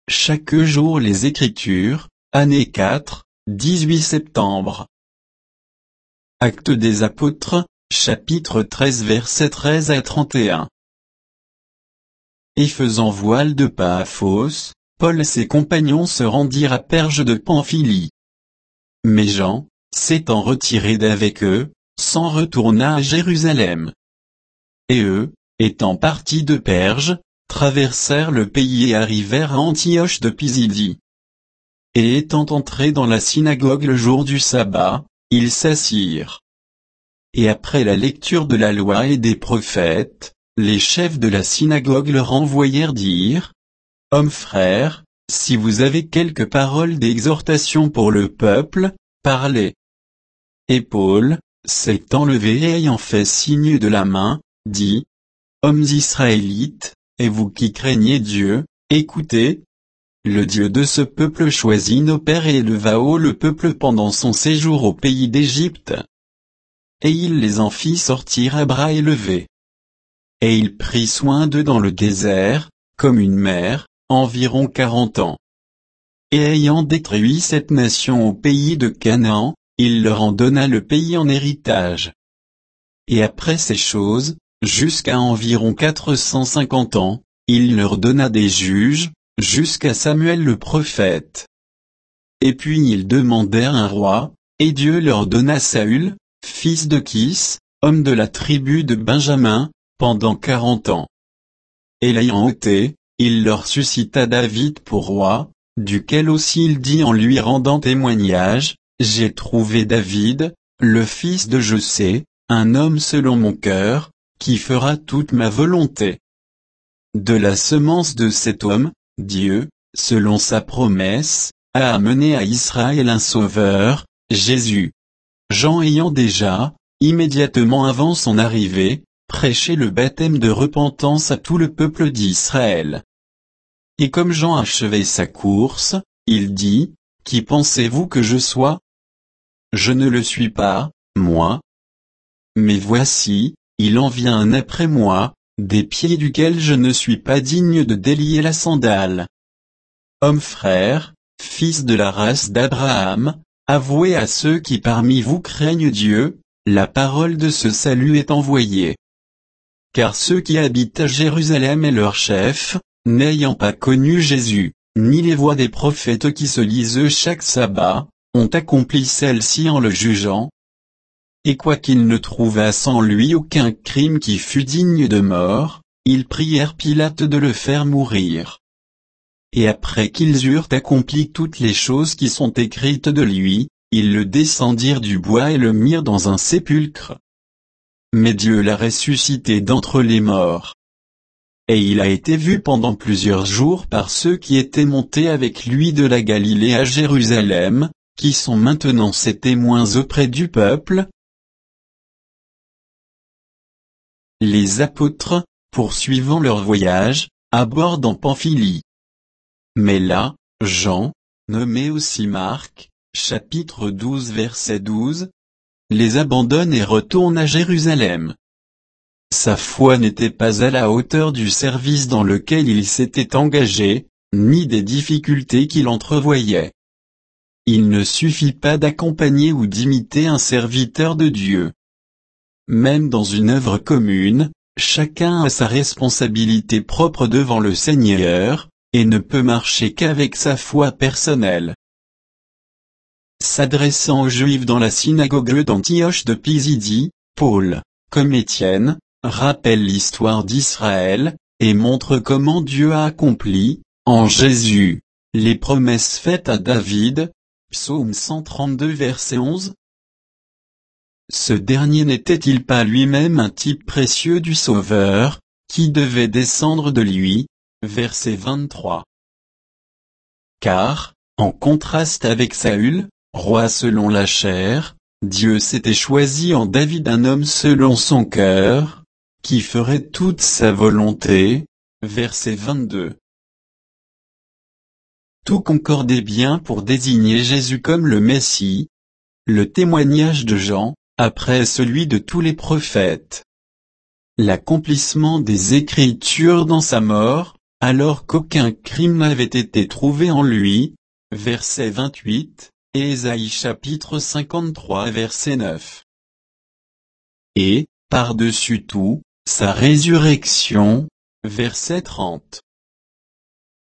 chaque jour les Écritures, année 4, 18 septembre. Actes des Apôtres, chapitre 13 versets 13 à 31. Et faisant voile de Paphos, Paul et ses compagnons se rendirent à Perge de Pamphylie. Mais Jean, s'étant retiré d'avec eux, s'en retourna à Jérusalem. Et eux, étant partis de Perge, traversèrent le pays et arrivèrent à Antioche de Pisidie. Et étant entrés dans la synagogue le jour du sabbat, ils s'assirent. Et après la lecture de la loi et des prophètes, les chefs de la synagogue leur envoyèrent dire: Hommes frères, si vous avez quelques paroles d'exhortation pour le peuple, parlez. Et Paul, s'étant levé et ayant fait signe de la main, dit: Hommes israélites, et vous qui craignez Dieu, écoutez. Le Dieu de ce peuple choisit nos pères et éleva haut le peuple pendant son séjour au pays d'Égypte. Et il les en fit sortir à bras élevés. Et il prit soin d'eux dans le désert, comme une mère, environ 40 ans. Et ayant détruit cette nation au pays de Canaan, il leur en donna le pays en héritage. Et après ces choses, jusqu'à environ 450 ans, il leur donna des juges, jusqu'à Samuel le prophète. Et puis ils demandèrent un roi, et Dieu leur donna Saül, fils de Kis, homme de la tribu de Benjamin, pendant 40 ans. Et l'ayant ôté, il leur suscita David pour roi, duquel aussi il dit en lui rendant témoignage: J'ai trouvé David, le fils de Jessé, un homme selon mon cœur, qui fera toute ma volonté. De la semence de cet homme, Dieu, selon sa promesse, a amené à Israël un sauveur, Jésus. Jean ayant déjà, immédiatement avant son arrivée, prêché le baptême de repentance à tout le peuple d'Israël. Et comme Jean achevait sa course, il dit: Qui pensez-vous que je sois? Je ne le suis pas, moi. Mais voici, il en vient un après moi, des pieds duquel je ne suis pas digne de délier la sandale. Hommes frères, fils de la race d'Abraham, avouez à ceux qui parmi vous craignent Dieu, la parole de ce salut est envoyée. Car ceux qui habitent à Jérusalem et leurs chefs, n'ayant pas connu Jésus, ni les voix des prophètes qui se lisent chaque sabbat, ont accompli celle-ci en le jugeant. Et quoiqu'ils ne trouvassent en lui aucun crime qui fût digne de mort, ils prièrent Pilate de le faire mourir. Et après qu'ils eurent accompli toutes les choses qui sont écrites de lui, ils le descendirent du bois et le mirent dans un sépulcre. Mais Dieu l'a ressuscité d'entre les morts. Et il a été vu pendant plusieurs jours par ceux qui étaient montés avec lui de la Galilée à Jérusalem, qui sont maintenant ses témoins auprès du peuple. Les apôtres, poursuivant leur voyage, abordent en Pamphylie. Mais là, Jean, nommé aussi Marc, chapitre 12 verset 12, les abandonne et retourne à Jérusalem. Sa foi n'était pas à la hauteur du service dans lequel il s'était engagé, ni des difficultés qu'il entrevoyait. Il ne suffit pas d'accompagner ou d'imiter un serviteur de Dieu. Même dans une œuvre commune, chacun a sa responsabilité propre devant le Seigneur, et ne peut marcher qu'avec sa foi personnelle. S'adressant aux Juifs dans la synagogue d'Antioche de Pisidie, Paul, comme Étienne, rappelle l'histoire d'Israël, et montre comment Dieu a accompli, en Jésus, les promesses faites à David. Psaume 132 verset 11. Ce dernier n'était-il pas lui-même un type précieux du Sauveur, qui devait descendre de lui? Verset 23. Car, en contraste avec Saül, roi selon la chair, Dieu s'était choisi en David un homme selon son cœur, qui ferait toute sa volonté. Verset 22. Tout concordait bien pour désigner Jésus comme le Messie. Le témoignage de Jean, après celui de tous les prophètes. L'accomplissement des Écritures dans sa mort, alors qu'aucun crime n'avait été trouvé en lui. Verset 28, et Ésaïe chapitre 53 verset 9. Et, par-dessus tout, sa résurrection, verset 30.